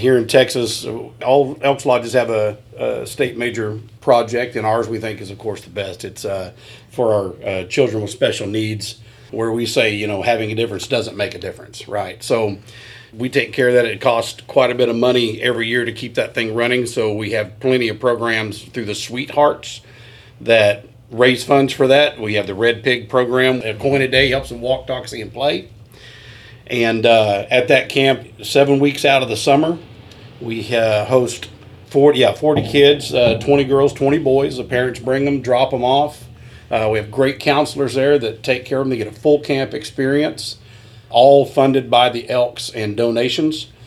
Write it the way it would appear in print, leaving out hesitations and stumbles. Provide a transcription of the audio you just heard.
Here in Texas, all Elks Lodges have a state major project, and ours we think is, of course, the best. It's for our children with special needs, where we say, having a difference doesn't make a difference, right? So we take care of that. It costs quite a bit of money every year to keep that thing running. So we have plenty of programs through the Sweethearts that raise funds for that. We have the Red Pig program. A coin a day helps them walk, talk, see, and play. And at that camp, 7 weeks out of the summer, we host 40 kids, 20 girls, 20 boys. The parents bring them, drop them off. We have great counselors there that take care of them. They get a full camp experience, all funded by the Elks and donations.